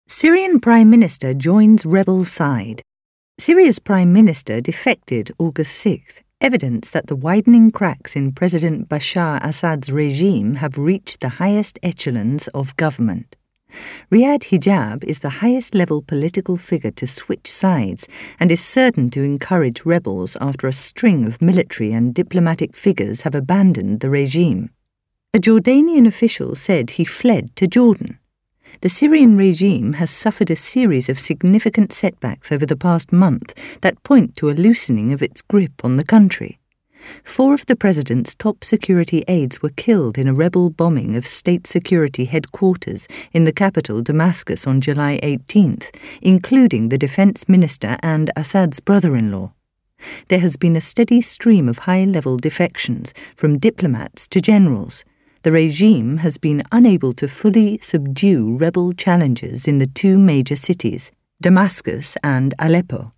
Syrian Prime Minister joins rebel side. Syria's Prime Minister defected August 6th, evidence that the widening cracks in President Bashar Assad's regime have reached the highest echelons of government. Riyad Hijab is the highest-level political figure to switch sides and is certain to encourage rebels after a string of military and diplomatic figures have abandoned the regime. A Jordanian official said he fled to Jordan. The Syrian regime has suffered a series of significant setbacks over the past month that point to a loosening of its grip on the country. 4 of the president's top security aides were killed in a rebel bombing of state security headquarters in the capital Damascus on July 18th, including the defense minister and Assad's brother-in-law. There has been a steady stream of high-level defections, from diplomats to generals. The regime has been unable to fully subdue rebel challengers in the 2 major cities, Damascus and Aleppo.